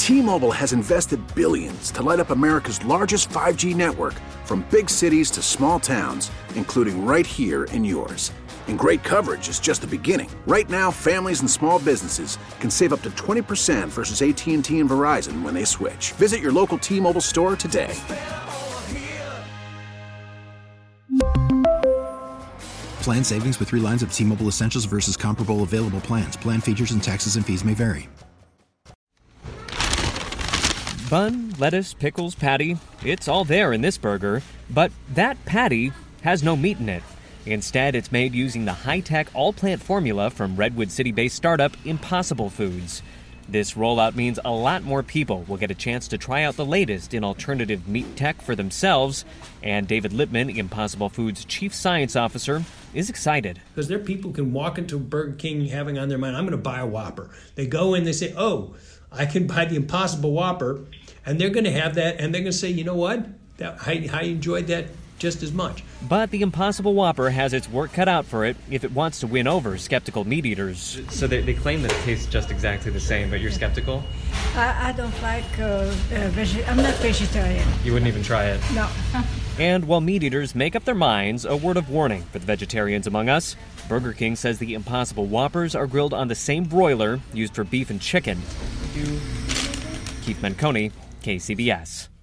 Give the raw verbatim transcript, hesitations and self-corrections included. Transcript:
T-Mobile has invested billions to light up America's largest five G network, from big cities to small towns, including right here in yours. And great coverage is just the beginning. Right now, families and small businesses can save up to twenty percent versus A T and T and Verizon when they switch. Visit your local T-Mobile store today. Plan savings with three lines of T-Mobile Essentials versus comparable available plans. Plan features and taxes and fees may vary. Bun, lettuce, pickles, patty, it's all there in this burger. But that patty has no meat in it. Instead, it's made using the high-tech, all-plant formula from Redwood City-based startup Impossible Foods. This rollout means a lot more people will get a chance to try out the latest in alternative meat tech for themselves. And David Lippman, Impossible Foods' chief science officer, is excited. Because there are people who can walk into Burger King having on their mind, I'm going to buy a Whopper. They go in, they say, oh, I can buy the Impossible Whopper, and they're going to have that, and they're going to say, you know what, that, I, I enjoyed that just as much. But the Impossible Whopper has its work cut out for it if it wants to win over skeptical meat eaters. So they, they claim that it tastes just exactly the same, but you're skeptical? I, I don't like, uh, uh, veg- I'm not vegetarian. You wouldn't even try it? No. And while meat eaters make up their minds, a word of warning for the vegetarians among us. Burger King says the Impossible Whoppers are grilled on the same broiler used for beef and chicken. Keith Menconi, K C B S.